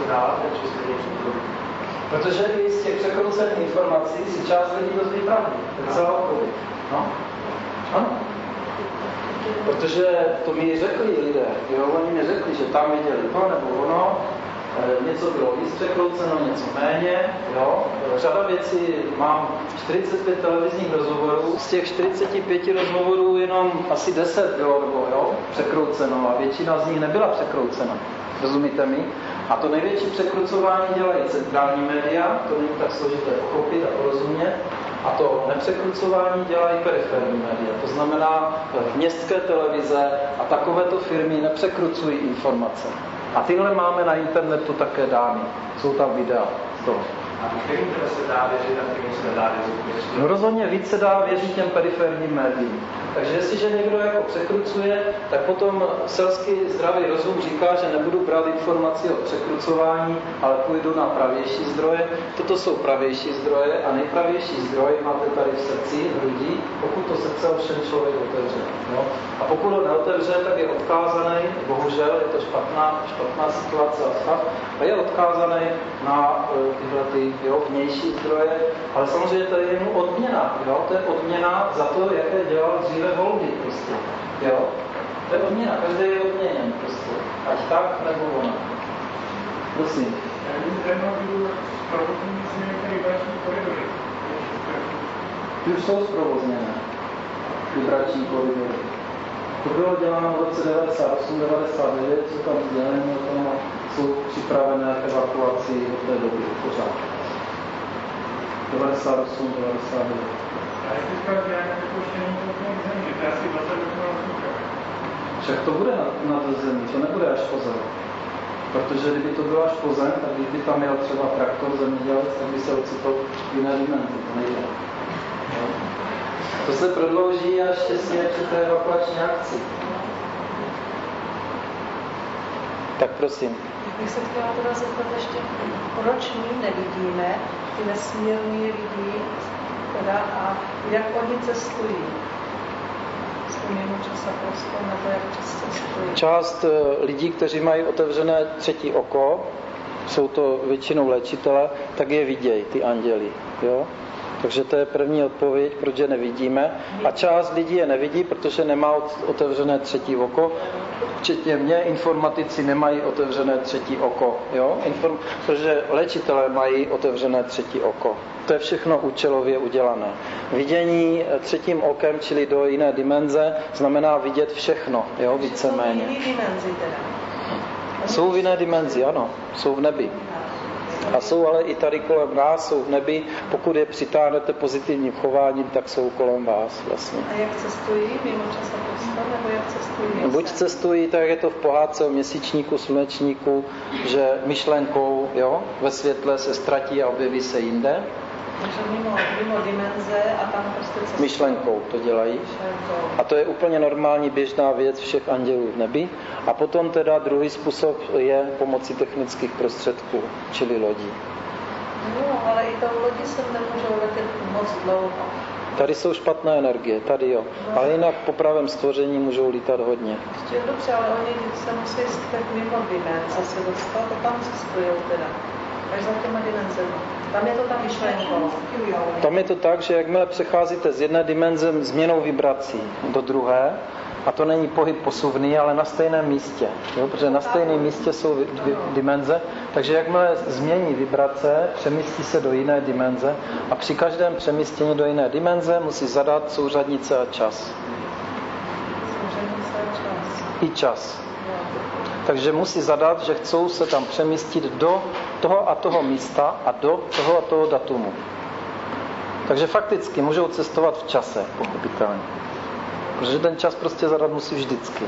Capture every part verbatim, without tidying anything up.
dál, tak čistě něco. Protože i z těch překroucených informací si část lidí dozví pravdu. To je celá odpověď. No? Ano. Protože to mi řekli lidé, jo, oni mi řekli, že tam viděli to nebo ono, něco bylo víc překrouceno, něco méně, jo. Řada věcí, mám čtyřicet pět televizních rozhovorů, z těch čtyřicet pět rozhovorů jenom asi deset bylo, nebo jo, překrouceno a většina z nich nebyla překroucena. Rozumíte mi? A to největší překrucování dělají centrální média, to není tak složité pochopit a porozumět. A to nepřekrucování dělají periferní média. To znamená, městské televize a takovéto firmy nepřekrucují informace. A tyhle máme na internetu také dány. Jsou tam videa z toho. A kterým teda se dá věřit a kterým se nedá věřit? No rozhodně víc se dá věřit těm periferním médiím. Takže jestliže někdo jako překrucuje, tak potom selský zdravý rozum říká, že nebudu brát informaci o překrucování, ale půjdu na pravější zdroje. Toto jsou pravější zdroje a nejpravější zdroj máte tady v srdci, v hrudi, pokud to srdce ovšem člověk otevře. No? A pokud ho neotevře, tak je odkázaný, bohužel je to špatná, špatná situace a stav, a je odkázaný na uh, tyhle ty jo, vnější zdroje, ale samozřejmě to je jenom odměna, jo? To je odměna za to, jaké dělal dříve volby prostě, jo? To je odměna, každý je odměněn prostě, ať tak nebo ona. Prosím. Já bych zajímavý zprovoznění si některé vibrační koridory. Ty už jsou zprovozněné, vibrační koridory. To bylo děláno v roce devadesát osm devadesát devět, jsou tam sdělení o tom, jsou připravené k evakuaci od té doby pořád. devadesát osm devadesát devět. A jak teďka děláme vypouštění toho zemí, to je asi dvacet let. Však to bude nad, nad zemí, to nebude až po zem. Protože kdyby to bylo až po zem, tak kdyby tam měl třeba traktor zemědělec, tak by se ocitl v jiné dimenzi, to nejde. No. To se prodlouží až těsně před té evakuační akci. Tak prosím. bych se chtěla teda zeptat ještě, proč my nevidíme ty nesmírné lidi teda, a jak oni cestují? Nebo jak cestují? Část lidí, kteří mají otevřené třetí oko, jsou to většinou léčitele, tak je vidějí, ty anděli. Jo? Takže to je první odpověď, proč je nevidíme. A část lidí je nevidí, protože nemá otevřené třetí oko. Včetně mě, informatici nemají otevřené třetí oko. Jo? Inform... Protože léčitelé mají otevřené třetí oko. To je všechno účelově udělané. Vidění třetím okem, čili do jiné dimenze, znamená vidět všechno, jo, víceméně. Jsou v jiné dimenzi teda. Jsou v jiné dimenzi, ano. Jsou v nebi. A jsou ale i tady kolem nás, jsou v nebi. Pokud je přitáhnete pozitivním chováním, tak jsou kolem vás vlastně. A jak cestují? Mimo čas a prostor? Nebo jak cestují? Buď cestují, tak je to v pohádce o měsíčníku, slunečníku, že myšlenkou, jo, ve světle se ztratí a objeví se jinde. Takže mimo, mimo dimenze a tam prostě cestují. Myšlenkou to dělají. Myšlenkou. A to je úplně normální běžná věc všech andělů v nebi. A potom teda druhý způsob je pomocí technických prostředků, čili lodí. No, ale i tou lodí se nemůžou letět moc dlouho. Tady jsou špatné energie, tady jo. No. Ale jinak po pravém stvoření můžou lítat hodně. Ještě dobře, ale oni se musí stát mimo dimenze se dostat a tam cestují teda. Až za těma dimenzemi. Tam je to tam myšlenkou. Tam je to tak, že jakmile přecházíte z jedné dimenze změnou vibrací do druhé, a to není pohyb posuvný, ale na stejném místě. Jo? Protože na stejném místě jsou dvě dimenze, takže jakmile změní vibrace, přemístí se do jiné dimenze a při každém přemístění do jiné dimenze musí zadat souřadnice a čas. Souřadnice a čas. I čas. Takže musí zadat, že chcou se tam přemístit do toho a toho místa a do toho a toho datumu. Takže fakticky můžou cestovat v čase, pochopitelně. Protože ten čas prostě zadat musí vždycky.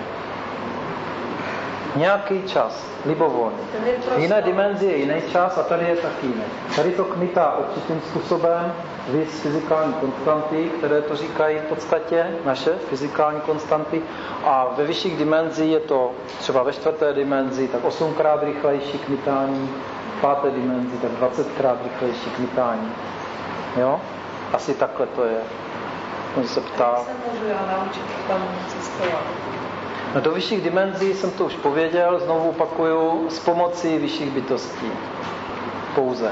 Nějaký čas, libovolný. V jiné dimenzi je jiný čas a tady je taky jiný. Tady to kmitá určitým způsobem vys fyzikální konstanty, které to říkají v podstatě, naše fyzikální konstanty. A ve vyšších dimenzích je to třeba ve čtvrté dimenzi, tak osmkrát rychlejší kmitání, v páté dimenzi, tak dvacetkrát rychlejší kmitání. Jo? Asi takhle to je. On se ptá. Jak se můžu já naučit tam cestovat? Do vyšších dimenzí jsem to už pověděl, znovu opakuju, s pomocí vyšších bytostí. Pouze.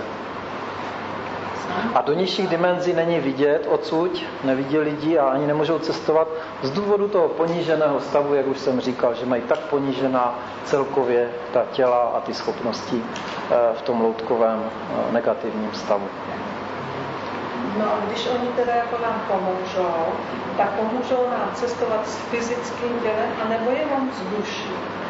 A do nižších dimenzí není vidět odsud, nevidí lidi a ani nemůžou cestovat z důvodu toho poníženého stavu, jak už jsem říkal, že mají tak ponížená celkově ta těla a ty schopnosti v tom loutkovém negativním stavu. No a když oni teda jako nám pomůžou, tak pomůžou nám cestovat s fyzickým tělem, anebo jenom s duší?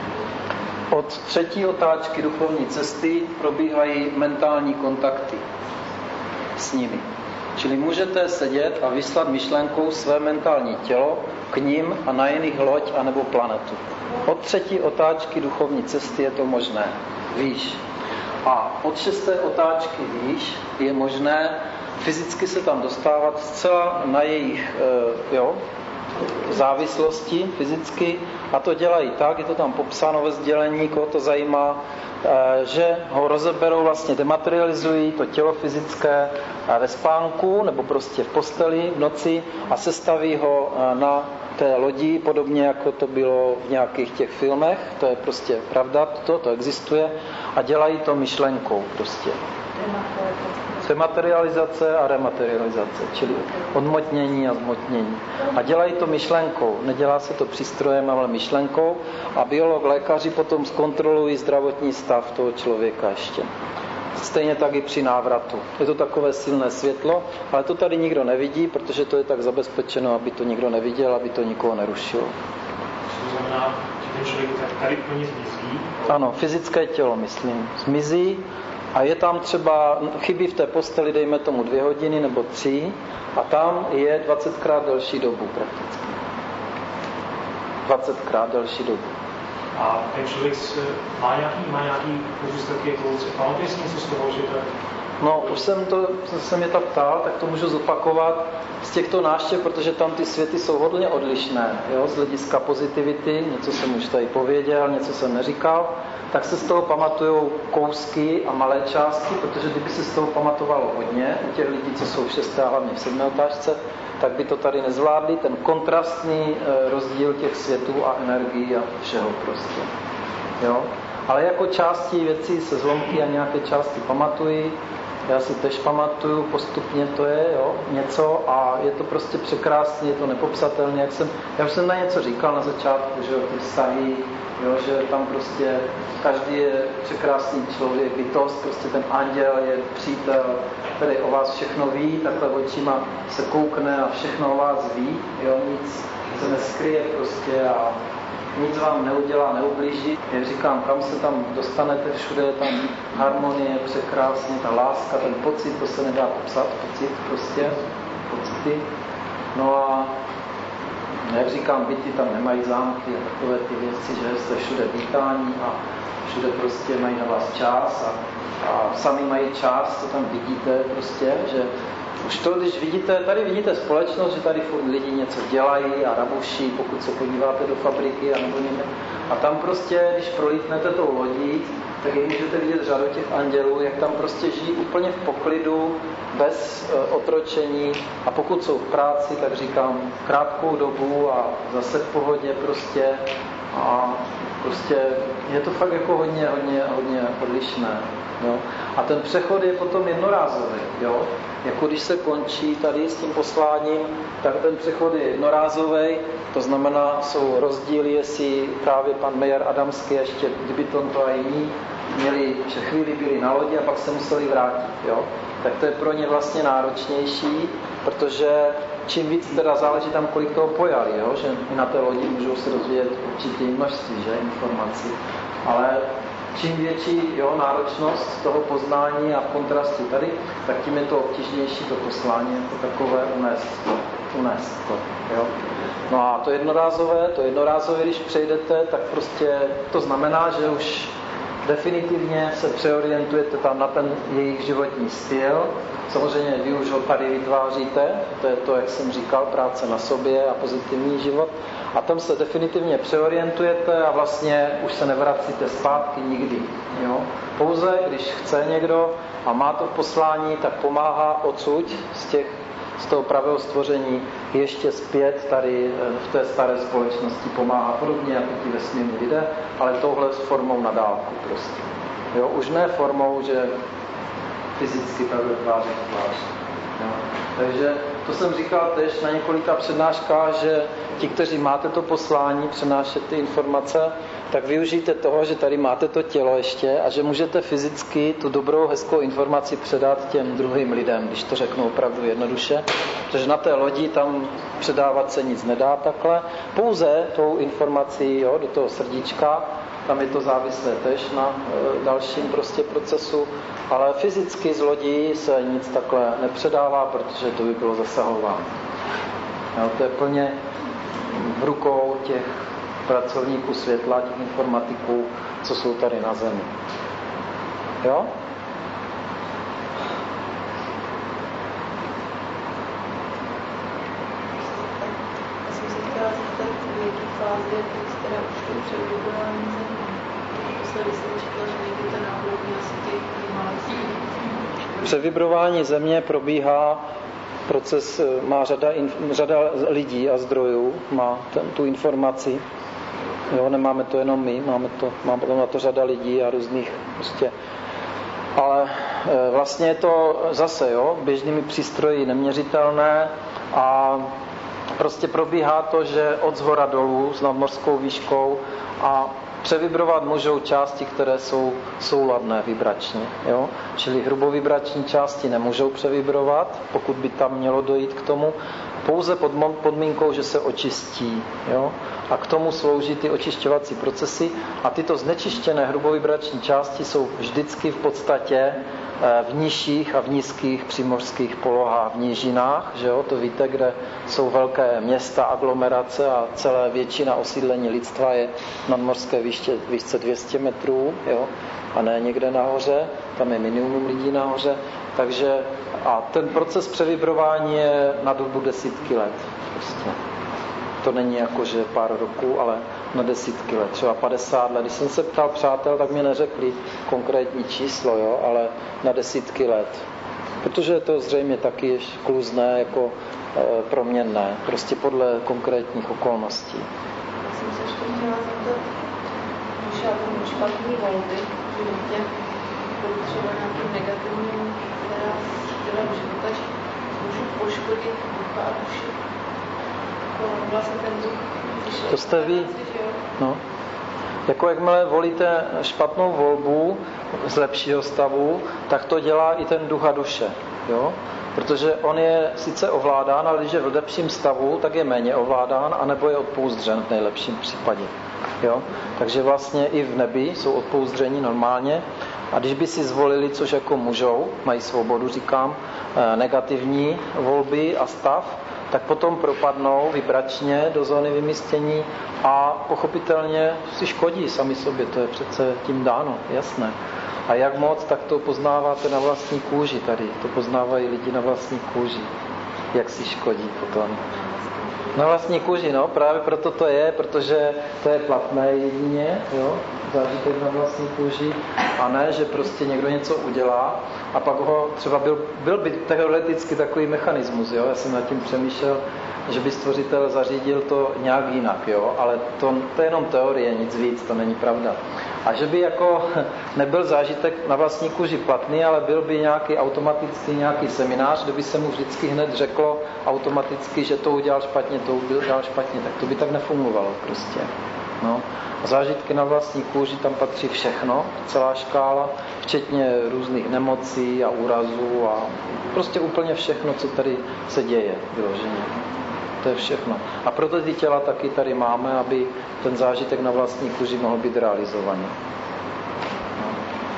Od třetí otáčky duchovní cesty probíhají mentální kontakty s nimi. Čili můžete sedět a vyslat myšlenkou své mentální tělo k nim a na jiných loď anebo planetu. Od třetí otáčky duchovní cesty je to možné. Výš. A od šesté otáčky výš je možné fyzicky se tam dostávat zcela na jejich jo, závislosti fyzicky a to dělají tak, je to tam popsáno ve sdělení, koho to zajímá, že ho rozeberou, vlastně dematerializují to tělo fyzické ve spánku nebo prostě v posteli v noci a sestaví ho na té lodi, podobně jako to bylo v nějakých těch filmech, to je prostě pravda, to, to existuje a dělají to myšlenkou prostě. Dematerializace a rematerializace, čili odmotnění a zmotnění. A dělají to myšlenkou, nedělá se to přístrojem, ale myšlenkou a biolog, lékaři potom zkontrolují zdravotní stav toho člověka ještě. Stejně tak i při návratu. Je to takové silné světlo, ale to tady nikdo nevidí, protože to je tak zabezpečeno, aby to nikdo neviděl, aby to nikoho nerušilo. To znamená, že ten člověk tady plně zmizí? Ano, fyzické tělo, myslím, zmizí. A je tam třeba, chybí v té posteli, dejme tomu dvě hodiny nebo tři, a tam je dvacetkrát delší dobu prakticky. dvacetkrát delší dobu. A ten člověk má nějaký, má nějaký pozůstatky evoluce. Pamatuje si něco z toho, že to... No, už jsem to, jsem je tak ptal, tak to můžu zopakovat z těchto návštěv, protože tam ty světy jsou hodně odlišné, jo, z hlediska pozitivity, něco jsem už tady pověděl, něco jsem neříkal, tak se z toho pamatujou kousky a malé částky, protože kdyby se z toho pamatovalo hodně, u těch lidí, co jsou v šesté a hlavně v sedmé otázce, tak by to tady nezvládli, ten kontrastní rozdíl těch světů a energií a všeho prostě. Jo? Ale jako části věcí se zlomky a nějaké části pamatují, já si tež pamatuju, postupně to je jo, něco a je to prostě překrásné, je to nepopsatelné. Jak jsem, já už jsem na něco říkal na začátku, že ty vztahy, jo, že tam prostě každý je překrásný člověk, bytost, prostě ten anděl je přítel, který o vás všechno ví, takhle očima se koukne a všechno o vás ví, jo, nic se neskryje prostě a nic vám neudělá, neublíží. Jak říkám, kam se tam dostanete, všude je tam harmonie, překrásně, ta láska, ten pocit, to se nedá popsat, pocit prostě, pocity. No a jak říkám, byty tam nemají zámky a takové ty věci, že jste všude vítání a všude prostě mají na vás čas a, a sami mají čas, co tam vidíte prostě, že už to, když vidíte, tady vidíte společnost, že tady furt lidi něco dělají a rabuší, pokud se podíváte do fabriky a nebo někde. A tam prostě, když prolítnete tou lodí, tak je můžete vidět řadu těch andělů, jak tam prostě žijí úplně v poklidu, bez e, otročení a pokud jsou v práci, tak říkám krátkou dobu a zase v pohodě prostě a prostě je to fakt jako hodně, hodně, hodně odlišné. Jo? A ten přechod je potom jednorázový. Jo? Jako když se končí tady s tím posláním, tak ten přechod je jednorázový, to znamená, jsou rozdíly, jestli právě pan Meyer Adamský, ještě Kdybyton to a jiní, měli, že chvíli byli na lodi a pak se museli vrátit. Jo? Tak to je pro ně vlastně náročnější, protože čím víc teda záleží tam, kolik toho pojali, jo? Že i na té lodi můžou se dozvědět určitě množství, že, informací. Ale čím větší jo, náročnost toho poznání a kontrastu tady, tak tím je to obtížnější to poslání jako takové unést to. Unést to jo. No a to jednorázové, to jednorázové, když přejdete, tak prostě to znamená, že už definitivně se přeorientujete tam na ten jejich životní styl. Samozřejmě vy už ho tady vytváříte, to je to, jak jsem říkal, práce na sobě a pozitivní život. A tam se definitivně přeorientujete a vlastně už se nevracíte zpátky nikdy. Jo? Pouze, když chce někdo a má to v poslání, tak pomáhá odsud z těch z toho pravého stvoření ještě zpět tady v té staré společnosti pomáhá podobně jako ti vesmírní lidé, ale touhle s formou na dálku prostě. Jo, už ne formou, že fyzicky takhle tváří v tvář. Jo. Takže to jsem říkal tež na několika přednáškách, že ti, kteří máte to poslání, přenášet ty informace, tak využijte toho, že tady máte to tělo ještě a že můžete fyzicky tu dobrou, hezkou informaci předat těm druhým lidem, když to řeknu opravdu jednoduše, protože na té lodi tam předávat se nic nedá takhle, pouze tou informací, jo, do toho srdíčka, tam je to závislé tež na e, dalším prostě procesu, ale fyzicky z lodí se nic takhle nepředává, protože to by bylo zasahováno. Jo, to je plně v rukou těch pracovníků světla, těch informatiků, co jsou tady na Zemi. Jo? Já jsem se chtěla zeptat, v jaký fázi je teď teda už to převybudování země. Posledy jsem četla, že někdy to náhodou asi těch malých. Převibrování země probíhá, proces má řada, řada lidí a zdrojů, má ten, tu informaci. Jo, nemáme to jenom my, máme to, máme na to řada lidí a různých prostě. Ale e, vlastně je to zase, jo, běžnými přístroji neměřitelné a prostě probíhá to, že od zhora dolů s nadmořskou výškou a převibrovat můžou části, které jsou souladné vibračně. Jo? Čili hrubovibrační části nemůžou převibrovat, pokud by tam mělo dojít k tomu, pouze pod podmínkou, že se očistí. Jo? A k tomu slouží ty očišťovací procesy a tyto znečištěné hrubovibrační části jsou vždycky v podstatě v nižších a v nízkých přímořských polohách, v nížinách, že jo? To víte, kde jsou velké města, aglomerace a celé většina osídlení lidstva je nadmořské výšce, výšce dvě stě metrů, jo? A ne někde nahoře, tam je minimum lidí nahoře, takže a ten proces převibrování je na dobu desítky let. Prostě. To není jako, že pár roků, ale na desítky let, třeba padesát let. Když jsem se ptal přátel, tak mi neřekli konkrétní číslo, jo, ale na desítky let. Protože je to zřejmě taky ještě kluzné, jako e, proměnné, prostě podle konkrétních okolností. Já jsem se ještě chtěla zeptat, když já tomu špatný volby v životě, byl třeba nějakým negativním stylem života, že můžu poškodit ducha a duši. Vlastně ten duch, to jste vy. No. Jako jakmile volíte špatnou volbu z lepšího stavu, tak to dělá i ten duch a duše. Jo? Protože on je sice ovládán, ale když je v lepším stavu, tak je méně ovládán, anebo je odpouzdřen v nejlepším případě. Jo? Takže vlastně i v nebi jsou odpouzdření normálně. A když by si zvolili, což jako můžou, mají svobodu, říkám, negativní volby a stav, tak potom propadnou vibračně do zóny vymístění a pochopitelně si škodí sami sobě, to je přece tím dáno, jasné. A jak moc, tak to poznáváte na vlastní kůži tady, to poznávají lidi na vlastní kůži, jak si škodí potom. Na vlastní kůži, no, právě proto to je, protože to je platné jedině, jo, zážitek na vlastní kůži, a ne, že prostě někdo něco udělá a pak ho třeba byl, byl by teoreticky takový mechanismus, jo, já jsem nad tím přemýšlel, že by stvořitel zařídil to nějak jinak, jo, ale to, to je jenom teorie, nic víc, to není pravda. A že by jako nebyl zážitek na vlastní kůži platný, ale byl by nějaký automatický nějaký seminář, kde by se mu vždycky hned řeklo automaticky, že to udělal špatně, to udělal špatně, tak to by tak nefungovalo prostě. No. A zážitky na vlastní kůži, tam patří všechno, celá škála, včetně různých nemocí a úrazů a prostě úplně všechno, co tady se děje vyloženě. To je všechno. A proto ty těla taky tady máme, aby ten zážitek na vlastní kůži mohl být realizovaný. No.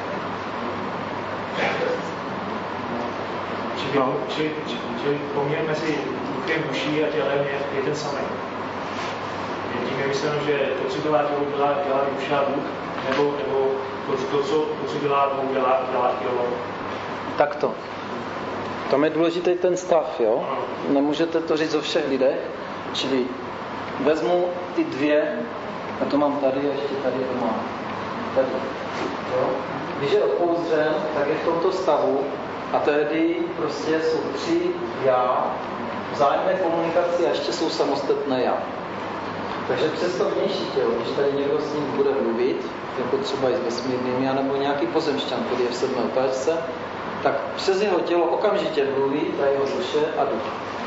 Čili, no. čili, čili, čili poměr mezi duchem, duší a tělem je, je ten samý. Tím je myšleno, že to, co dělá tělo, dělá, dělá duše a duch, nebo, nebo to, to, co, to, co dělá duch, dělá, dělá tělo. Takto. Tam je důležitý ten stav, jo? Nemůžete to říct o všech lidech, čili vezmu ty dvě, a to mám tady a ještě tady to mám. Tady. Jo? Když je odpouzdřen, tak je v tomto stavu A tehdy prostě jsou tři já, vzájemné komunikaci a ještě jsou samostatné já. Takže přes to vnější tělo, když tady někdo s ním bude mluvit, jako třeba i s vesmírnými, anebo nějaký pozemšťan, který je v sedmé otáčce, tak přes jeho tělo okamžitě mluví ta jeho duše a duch.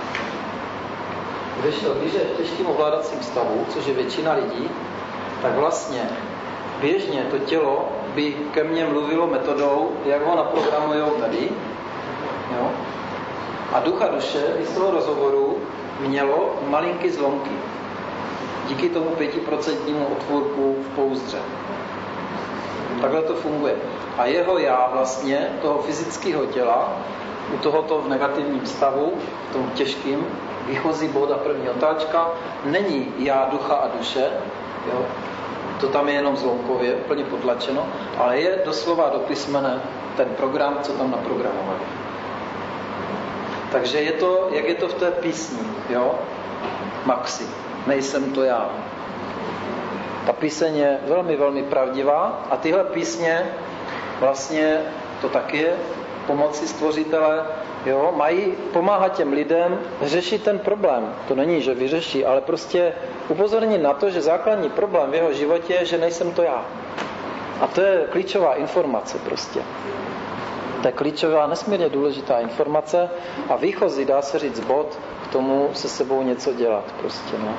Když, to, když je v těžkým ovládacím stavu, což je většina lidí, tak vlastně běžně to tělo by ke mně mluvilo metodou, jak ho naprogramujou tady. Jo? A duch a duše i z toho rozhovoru mělo malinký zlomky. Díky tomu pětiprocentnímu otvůrku v pouzdře. Takhle to funguje. A jeho já vlastně, toho fyzického těla, u tohoto v negativním stavu, v tom těžkým, výchozí bod a první otáčka, není já ducha a duše, jo? To tam je jenom zlomkově, úplně potlačeno, ale je doslova do písmene ten program, co tam naprogramovali. Takže je to, jak je to v té písni, jo? Maxi, nejsem to já. Ta píseň je velmi, velmi pravdivá a tyhle písně vlastně, to taky je pomocí stvořitele, jo, mají pomáhat těm lidem řešit ten problém. To není, že vyřeší, ale prostě upozornit na to, že základní problém v jeho životě je, že nejsem to já. A to je klíčová informace prostě. To je klíčová, nesmírně důležitá informace a výchozí, dá se říct, bod k tomu se sebou něco dělat prostě, no.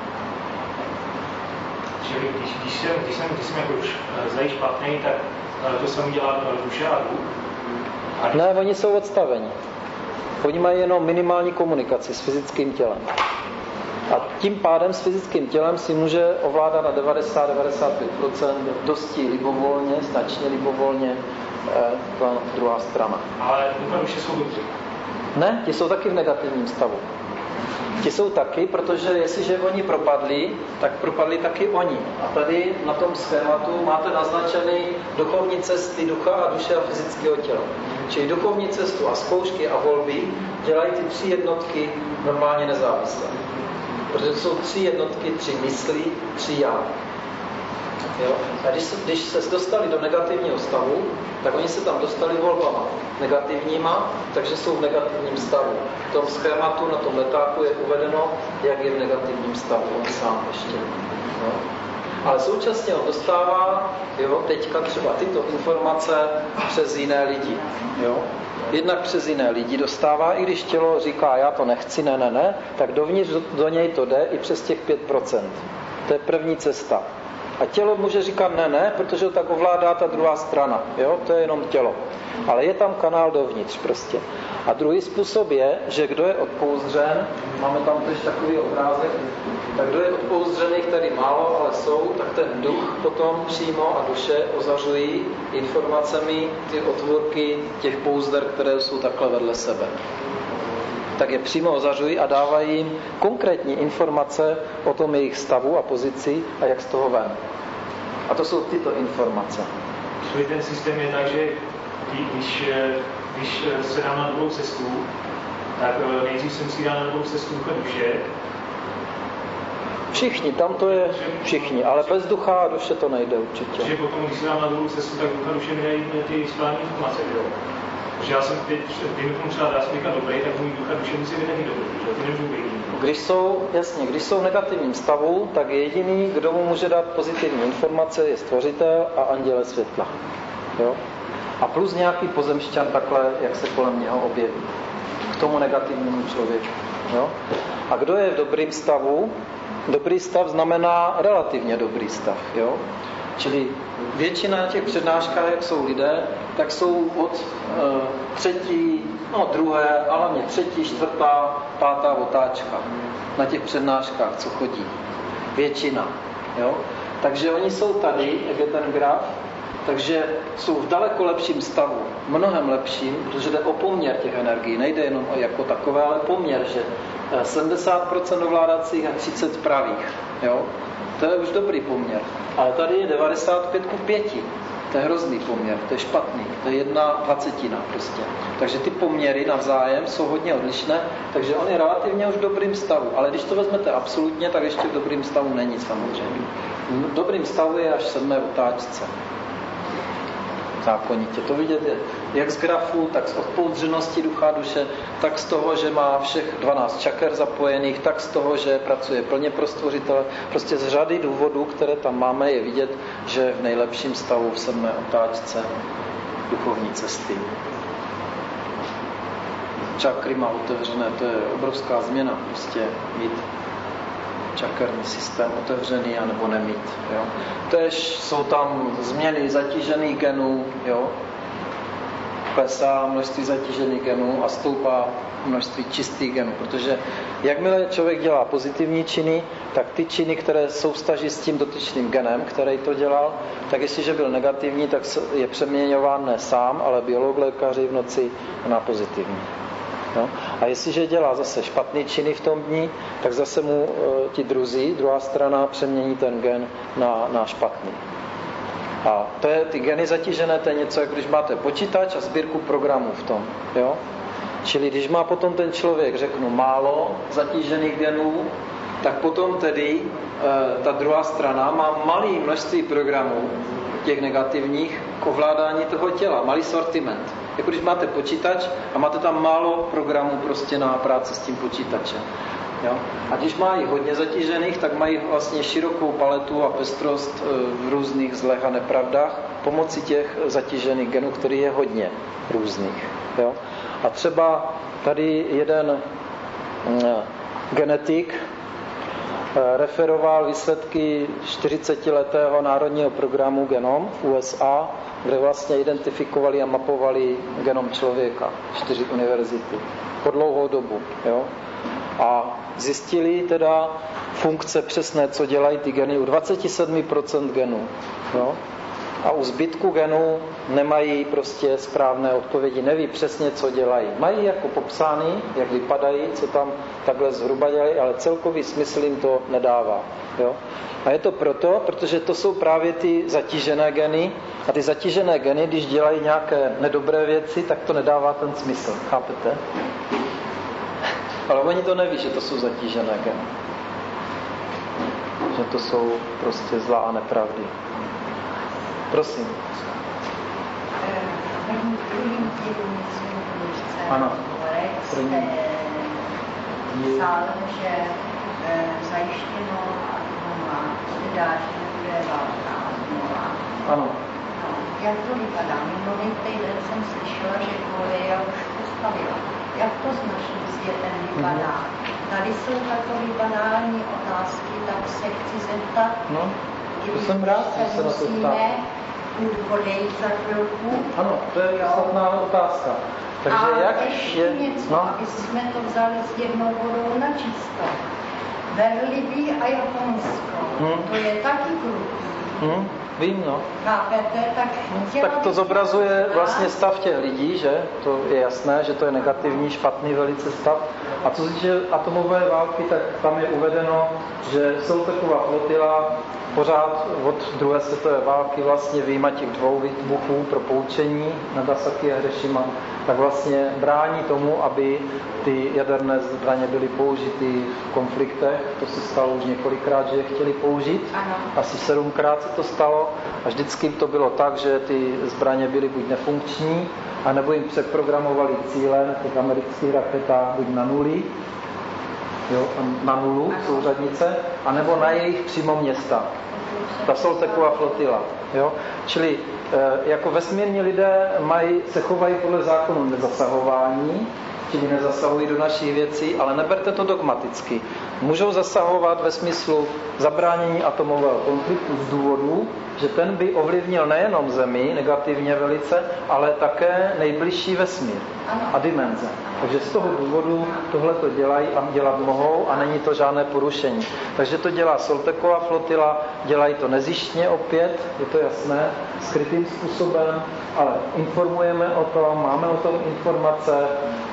Čili když, když, jsem, když, jsem, když jsem jako už zlej špatný, tak to samé dělá duše a duch? A... Ne, oni jsou odstaveni. Oni mají jenom minimální komunikaci s fyzickým tělem. A tím pádem s fyzickým tělem si může ovládat na devadesát až devadesát pět procent dosti libovolně, značně libovolně ta druhá strana. Ale ducha duše jsou dobří. Ne, ti jsou taky v negativním stavu. Ti jsou taky, protože jestliže oni propadli, tak propadli taky oni. A tady na tom schématu máte naznačený duchovní cesty ducha a duše a fyzického těla. Čili duchovní cestu a zkoušky a volby dělají ty tři jednotky normálně nezávisle. Protože jsou tři jednotky, tři mysli, tři já. Jo? A když se, když se dostali do negativního stavu, tak oni se tam dostali volbama negativníma, takže jsou v negativním stavu. V tom schématu na tom letáku je uvedeno, jak je v negativním stavu, on sám ještě. Jo? Ale současně on dostává, jo, teďka třeba tyto informace přes jiné lidi. Jo? Jednak přes jiné lidi dostává, i když tělo říká, já to nechci, ne, ne, ne, tak dovnitř do, do něj to jde i přes těch pět procent. To je první cesta. A tělo může říkat ne, ne, protože to tak ovládá ta druhá strana. Jo? To je jenom tělo. Ale je tam kanál dovnitř prostě. A druhý způsob je, že kdo je odpouzdřen, máme tam tež takový obrázek, tak kdo je odpouzdřený, který málo, ale jsou, tak ten duch potom přímo a duše ozařují informacemi ty otvůrky těch pouzder, které jsou takhle vedle sebe. Tak je přímo ozařují a dávají jim konkrétní informace o tom jejich stavu a pozici a jak z toho ven. A to jsou tyto informace. Čili ten systém je tak, že když, když se dám na druhou cestu, tak nejdřív jsem si dal na druhou cestu ducha duše. Všichni, tam to je všichni, ale bez ducha a duše to nejde určitě. Takže potom, když se dám na druhou cestu, tak ducha duše mi dají ty správné informace, jo? Protože já jsem teď, kdybychom třeba dá se dobrý, tak můj ducha duše musí být taky dobrý, že ty nemůžu být. Když jsou, jasně, když jsou v negativním stavu, tak jediný, kdo mu může dát pozitivní informace, je stvořitel a anděle světla. Jo? A plus nějaký pozemšťan takhle, jak se kolem něho objeví. K tomu negativnímu člověku. Jo? A kdo je v dobrým stavu? Dobrý stav znamená relativně dobrý stav. Jo? Čili většina těch přednáškách, jak jsou lidé, tak jsou od e, třetí, no druhé, ale hlavně třetí, čtvrtá, pátá otáčka na těch přednáškách, co chodí. Většina. Jo? Takže oni jsou tady, jak je ten graf, takže jsou v daleko lepším stavu, mnohem lepším, protože jde o poměr těch energií, nejde jenom o jako takové, ale poměr, že sedmdesát procent ovládacích a třicet procent pravých. Jo? To je už dobrý poměr. Ale tady je devadesát pět ku pěti. To je hrozný poměr, to je špatný. To je jedna dvacetina prostě. Takže ty poměry navzájem jsou hodně odlišné, takže on je relativně už v dobrým stavu. Ale když to vezmete absolutně, tak ještě v dobrým stavu není samozřejmě. V dobrým stavu je až v sedmé otáčce. zákonitě. To vidět je jak z grafu, tak z odpoudřenosti ducha duše, tak z toho, že má všech dvanáct čaker zapojených, tak z toho, že pracuje plně pro Stvořitele. Prostě z řady důvodů, které tam máme, je vidět, že v nejlepším stavu v sedmé otáčce duchovní cesty. Čakry má otevřené, to je obrovská změna, prostě mít čakerní systém otevřený anebo nemít. Jo. Tež jsou tam změny zatížených genů, jo. Klesá množství zatížených genů a stoupá množství čistých genů, protože jakmile člověk dělá pozitivní činy, tak ty činy, které jsou vztaží s tím dotyčným genem, který to dělal, tak jestliže byl negativní, tak je přeměňován ne sám, ale biolog lékaři v noci na pozitivní. No. A jestliže dělá zase špatný činy v tom dni, tak zase mu e, ti druzí, druhá strana, přemění ten gen na, na špatný. A to je, ty geny zatížené, to je něco, jak když máte počítač a sbírku programů v tom. Jo? Čili když má potom ten člověk, řeknu, málo zatížených genů, tak potom tedy e, ta druhá strana má malé množství programů, těch negativních, k ovládání toho těla, malý sortiment. Jako když máte počítač a máte tam málo programů prostě na práci s tím počítačem. Jo? A když mají hodně zatížených, tak mají vlastně širokou paletu a pestrost v různých zlech a nepravdách pomocí těch zatížených genů, který je hodně různých. Jo? A třeba tady jeden genetik referoval výsledky čtyřicetiletého národního programu Genom v U S A, kde vlastně identifikovali a mapovali genom člověka, čtyři univerzity, po dlouhou dobu. Jo? A zjistili teda funkce přesné, co dělají ty geny u dvacet sedm procent genů. Jo? A u zbytku genů nemají prostě správné odpovědi, neví přesně, co dělají. Mají jako popsány, jak vypadají, co tam takhle zhruba dělají, ale celkový smysl jim to nedává. Jo? A je to proto, protože to jsou právě ty zatížené geny a ty zatížené geny, když dělají nějaké nedobré věci, tak to nedává ten smysl. Chápete? Ale oni to neví, že to jsou zatížené geny. Že to jsou prostě zlá a nepravdy. Prosím. Ano. První. Psal, že zajištěno má dáží bude válka znova. Ano. Jak to vypadá? Minulý týden jsem slyšela, že Korea už postavila. Jak to s naším světem vypadá? Tady jsou takové banální otázky, tak se chci zeptat. No, to jsem rád, že se na to ptá. Odejít za chvilku. Ano, to je podstatná otázka. Takže a jak ještě je... něco, no? aby jsme to vzali s jednou vodou na čisto. Velibí a Japonsko, hmm. to je taky krutý. Hmm. Vím, no. Chápete? Tak, tak to zobrazuje vlastně stav těch lidí, že? To je jasné, že to je negativní, špatný velice stav. A co se týče atomové války, tak tam je uvedeno, že jsou taková flotila pořád od druhé světové války vlastně vyjma těch dvou výbuchů pro poučení Nagasaki a Hirošima, tak vlastně brání tomu, aby ty jaderné zbraně byly použity v konfliktech. To se stalo už několikrát, že je chtěli použít. Ano. Asi sedmkrát se to stalo a vždycky to bylo tak, že ty zbraně byly buď nefunkční, anebo jim přeprogramovali cíle na těch amerických raketách buď na nuly, jo, na nulu souřadnice, anebo na jejich přímo města. Ta Solteková flotila. Jo? Čili e, jako vesmírní lidé mají, se chovají podle zákonu nezasahování, čili nezasahují do našich věcí, ale neberte to dogmaticky. Můžou zasahovat ve smyslu zabránění atomového konfliktu z důvodu, že ten by ovlivnil nejenom Zemi negativně velice, ale také nejbližší vesmír a dimenze. Takže z toho důvodu tohle to dělají a dělat mohou a není to žádné porušení. Takže to dělá Soltekova flotila, dělají to nezištně opět, je to jasné, skrytým způsobem, ale informujeme o tom, máme o tom informace a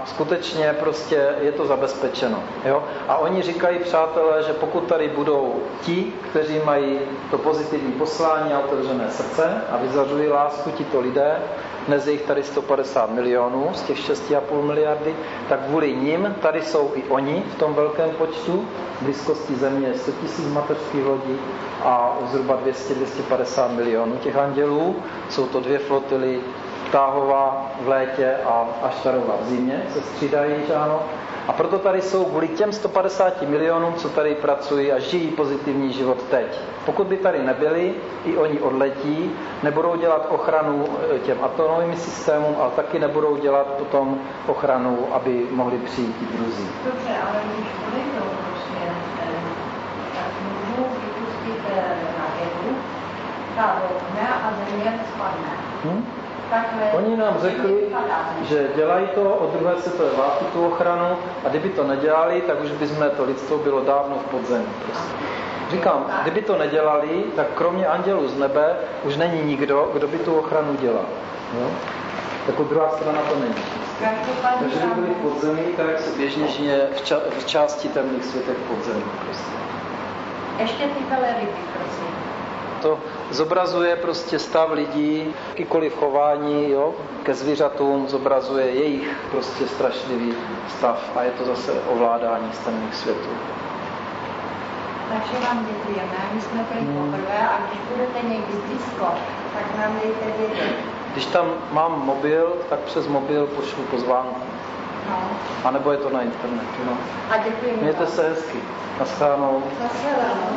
skutečně prostě je to zabezpečeno. Jo? A oni říkají, přátelé, že pokud tady budou ti, kteří mají to pozitivní poslání a otevřené srdce a vyzařují lásku, tito lidé, dnes je jich tady sto padesát milionů z těch šest a půl miliardy, tak kvůli nim tady jsou i oni v tom velkém počtu. V blízkosti země je sto tisíc mateřských lodí a zhruba dvě stě až dvě stě padesát milionů těch andělů. Jsou to dvě flotily, Táhova v létě a Aštarova v zimě, se střídají, že ano. A proto tady jsou kvůli těm sto padesáti milionům, co tady pracují a žijí pozitivní život teď. Pokud by tady nebyli, i oni odletí, nebudou dělat ochranu těm atomovým systémům, ale taky nebudou dělat potom ochranu, aby mohli přijít i druzí. Dobře, ale když odejdou prostě, tak můžou vypustit raketu, ta rovne a země spadne. Hm? Takhle Oni nám řekli, že dělají to od druhé světové války, tu ochranu, a kdyby to nedělali, tak už bychom to lidstvo bylo dávno v podzemí. Prostě. Říkám, kdyby to nedělali, tak kromě andělů z nebe už není nikdo, kdo by tu ochranu dělal. Jo? Jako druhá strana to není. Takže by byli v podzemí, tak jak se běžně žije v, ča- v části temných světech podzemí. Prostě. Ještě ty ryby, prosím. To zobrazuje prostě stav lidí, jakýkoliv chování, jo, ke zvířatům zobrazuje jejich prostě strašlivý stav a je to zase ovládání z temných světů. Takže vám děkujeme, my jsme byli hmm. poprvé a když budete někdy blízko, tak nám dejte vědět. Když tam mám mobil, tak přes mobil pošlu pozvánku. No. A nebo je to na internetu. No. A děkujeme. Mějte se hezky. Naschledanou. Naschledanou.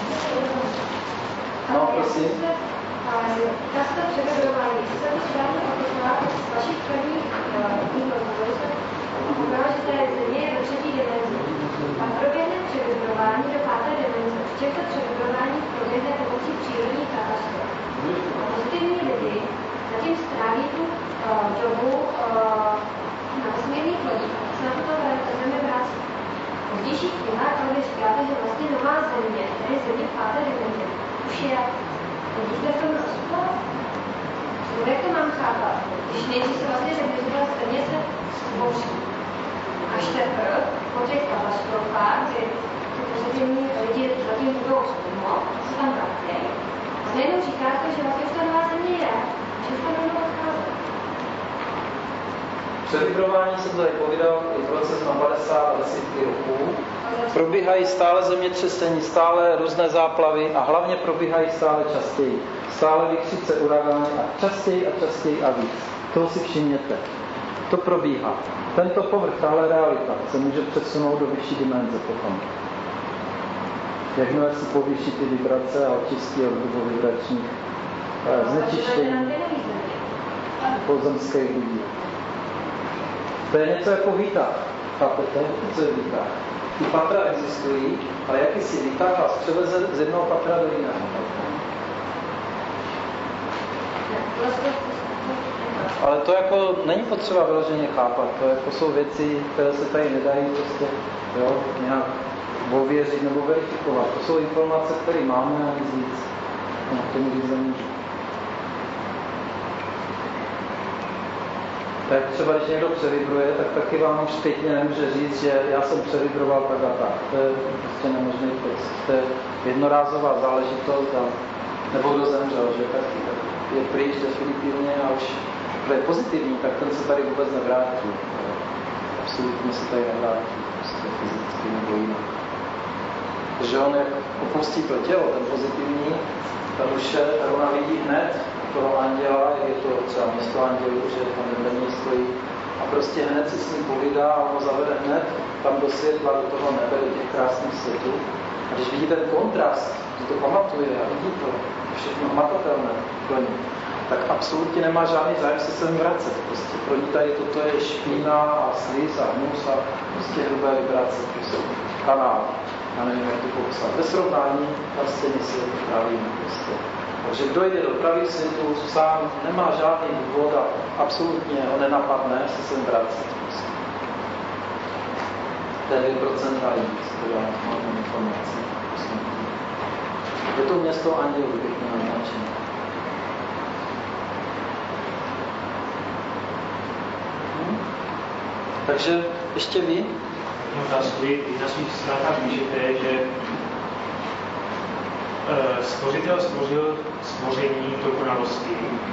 No, prosím. Často převedování. Se to správně pochopila z vašich prvních dní rozhovorů se pochopila, že té země je ve třetí dimenzi. A proběhne převedování do páté dimenze. V těchto převedováních proběhne pomocí přírodních katastrof. A pozitivní lidi zatím stráví tu uh, dobu uh, na vesmírných lodích. Se na toto zemi vrací. V pozdějších knihách ale říkáte, že vlastně nová země, tedy země v páté dimenzi, už je. Vidíte v tom rozpor? Jak to mám chápat? Když nejdřív se vlastně realizovala země se stvoří. Až teprve po těch katastrofách, kdy ty pozitivní lidi zatím budou zkumo, se tam vratějí. A najednou říkáte, že vlastně už ta nová země je. Že už tam nebude odcházet. Převibrování jsem tady povídal i proces na padesát a desítky roků. Probíhají stále zemětřesení, stále různé záplavy a hlavně probíhají stále častěji. Stále vykřice uragány a častěji a častěji a víc. Toho si všimněte. To probíhá. Tento povrch, tahle realita se může přesunout do vyšší dimenze potom. Jakmile si povýší ty vibrace a očistí od vibračních znečištění pozemských lidí. To je něco jako výtah. Chápete? Co je výtah? Ty patra existují, ale jakýsi výtah vás převeze z jednoho patra do jiného. Ale to jako není potřeba vyloženě chápat. To jako jsou věci, které se tady nedají prostě jo, nějak ověřit nebo verifikovat. To jsou informace, které máme a nic víc. No, k tomu víc nemůžu. Tak třeba, když někdo převibruje, tak taky vám už zpětně nemůže říct, že já jsem převibroval tak a tak. To je prostě nemožný proces. To je jednorázová záležitost a nebo kdo zemřel, že taky tak je pryč definitivně a už kdo je pozitivní, tak ten se tady vůbec nevrátí. Absolutně se tady nevrátí, prostě fyzicky nebo jinak. Že on jak opustí to tělo, ten pozitivní, ta duše, tak ona vidí hned toho anděla, jak je to třeba město andělů, že tam vedení stojí a prostě hned si s ním povídá a on ho zavede hned tam do světla, do toho nebe, do těch krásných světů. A když vidí ten kontrast, že to pamatuje a vidí to, všechno hmatatelné plně, tak absolutně nemá žádný zájem se sem vracet. Prostě pro ní tady toto je špína a slíz a hnus a prostě hrubé vibrace, prostě kanál. Já nevím, jak to popsat. Ve srovnání vlastně si pravíme prostě. Takže kdo jde do pravých světů, sám nemá žádný důvod a absolutně ho nenapadne se sem vracet. Prostě. To je dvě procenta víc, teda mám informaci. Je to město andělů, pěkně naznačené. Takže ještě vy? Otázku, vy na svých stránkách píšete, že stvořitel stvořil stvoření dokonalosti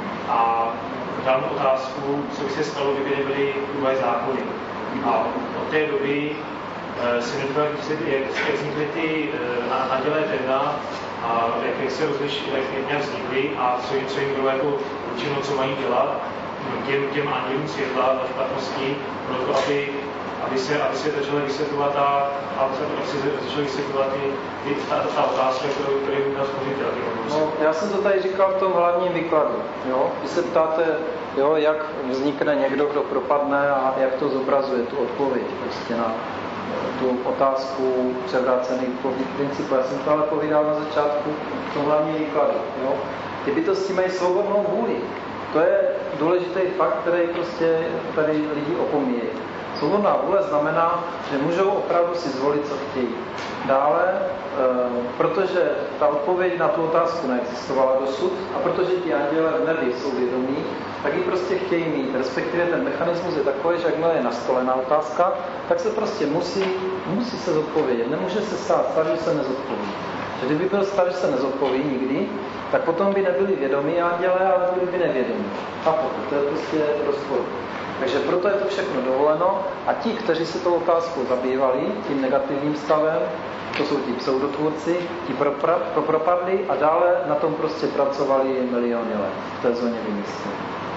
a dal mu otázku, co by se stalo, kdyby nebyly Boží zákony. A od té doby se nedokáže, jak vznikly ty andělé temna a jak, jak se rozlišili, jak nějak vznikly a co, co jim bylo jako určeno, co mají dělat těm, těm andělům světla a špatnosti, proto aby aby se, aby se začala vysvětlovat ta, aby se začala vysvětlovat ty, ty, ta, ta otázka, kterou, kterou dal stvořitel. No, já jsem to tady říkal v tom hlavním výkladu. Jo? Vy se ptáte, jo, jak vznikne někdo, kdo propadne a jak to zobrazuje, tu odpověď prostě na tu otázku převrácených principů. Já jsem to ale povídal na začátku v tom hlavním výkladu. Jo? Ty bytosti mají svobodnou vůli. To je důležitý fakt, který prostě tady lidi opomíjejí. Svobodná vůle znamená, že můžou opravdu si zvolit, co chtějí. Dále, e, protože ta odpověď na tu otázku neexistovala dosud a protože ti anděle v nebi jsou vědomí, tak ji prostě chtějí mít. Respektive ten mechanismus je takový, že jakmile je nastolená otázka, tak se prostě musí, musí se zodpovědět. Nemůže se stát stav, že se nezodpoví. Že kdyby byl stav, že se nezodpoví nikdy, tak potom by nebyli vědomí anděle, ale byli by nevědomí. A to je prostě rozpor. Takže proto je to všechno dovoleno a ti, kteří se tou otázkou zabývali, tím negativním stavem, to jsou ti pseudotvůrci, ti propra, propadli a dále na tom prostě pracovali miliony let v té zóně vymyslení.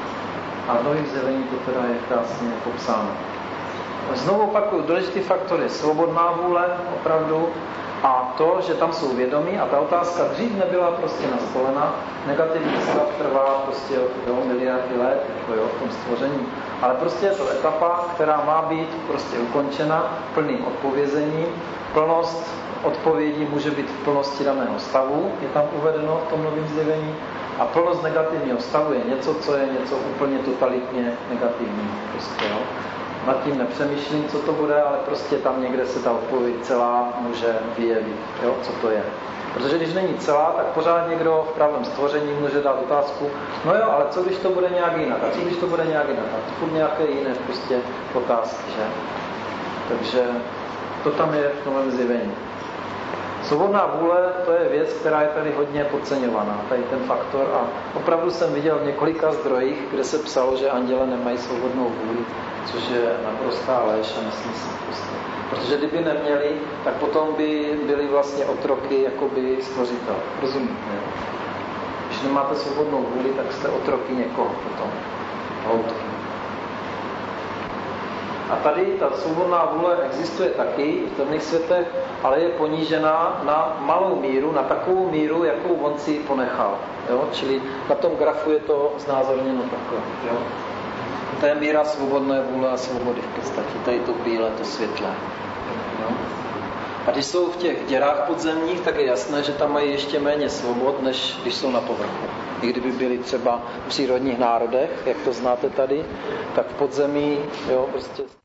A v nových zjevení to teda je krásně popsáno. Znovu opakuju, důležitý faktor je svobodná vůle, opravdu, a to, že tam jsou vědomí a ta otázka dřív nebyla prostě nastolena, negativní stav trvá prostě jo, miliardy let jako jo, v tom stvoření. Ale prostě je to etapa, která má být prostě ukončena plným odpovězením. Plnost odpovědí může být v plnosti daného stavu, je tam uvedeno v tom novém zjevení. A plnost negativního stavu je něco, co je něco úplně totalitně negativní. Prostě, jo. Nad tím nepřemýšlím, co to bude, ale prostě tam někde se ta odpověď celá může vyjevit, jo, co to je. Protože když není celá, tak pořád někdo v pravém stvoření může dát otázku, no jo, ale co když to bude nějak jinak? A co když to bude nějak jinak? A to furt nějaké jiné prostě otázky, že? Takže to tam je v novém zjevení. Svobodná vůle, to je věc, která je tady hodně podceňovaná, tady ten faktor. A opravdu jsem viděl v několika zdrojích, kde se psalo, že anděle nemají svobodnou vůli, což je naprostá lež a nesmysl. Prostě. Protože kdyby neměli, tak potom by byli vlastně otroky jakoby stvořitel. Rozumíte? Když nemáte svobodnou vůli, tak jste otroky někoho potom. Loutky. A tady ta svobodná vůle existuje taky v temných světech, ale je ponížená na malou míru, na takovou míru, jakou on si ponechal. Jo? Čili na tom grafu je to znázorněno takhle. Jo? To je míra svobodné vůle a svobody v podstatě. Tady to bílé, to světlé. Jo? A když jsou v těch děrách podzemních, tak je jasné, že tam mají ještě méně svobod, než když jsou na povrchu. I kdyby byli třeba v přírodních národech, jak to znáte tady, tak v podzemí, jo, prostě